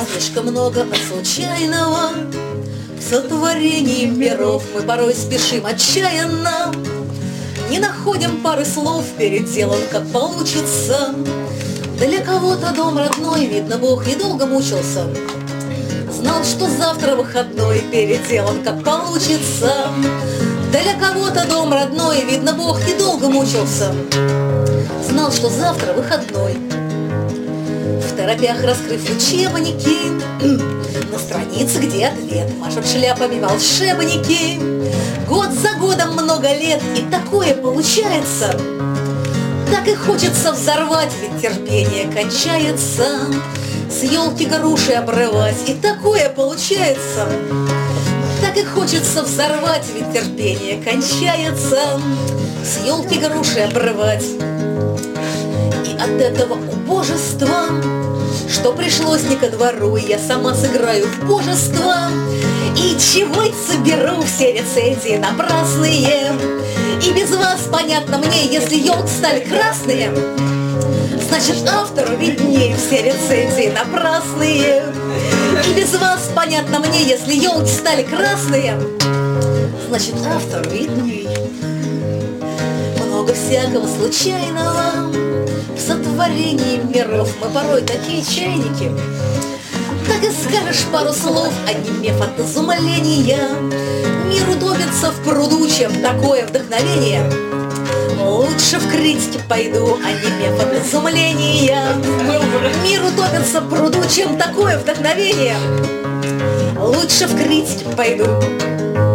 Слишком много от случайного в сотворении миров. Мы порой спешим отчаянно, не находим пары слов перед делом, как получится. Для кого-то дом родной, видно, Бог и долго мучился. Знал, что завтра выходной, перед делом, как получится. Для кого-то дом родной, видно, Бог и долго мучился. Знал, что завтра выходной. В торопях раскрыв учебники, на странице, где ответ, машут шляпами волшебники. Год за годом много лет, и такое получается. Так и хочется взорвать, ведь терпение кончается. С елки груши обрывать, и такое получается. Так и хочется взорвать, ведь терпение кончается. С елки груши обрывать. И от этого убожества, что пришлось не ко двору, я сама сыграю в божество. И чего соберу все рецензии напрасные. И без вас понятно мне, если елки стали красные, значит, автору виднее, все рецензии напрасные. И без вас понятно мне, если елки стали красные, значит, автору виднее. Много всякого случайного в сотворении миров. Мы порой такие чайники. Так и скажешь пару слов, онемев от изумления. Мир утопится в пруду, чем такое вдохновение. Лучше в критике пойду, онемев от изумления. Мир утопится в пруду, чем такое вдохновение. Лучше в критике пойду.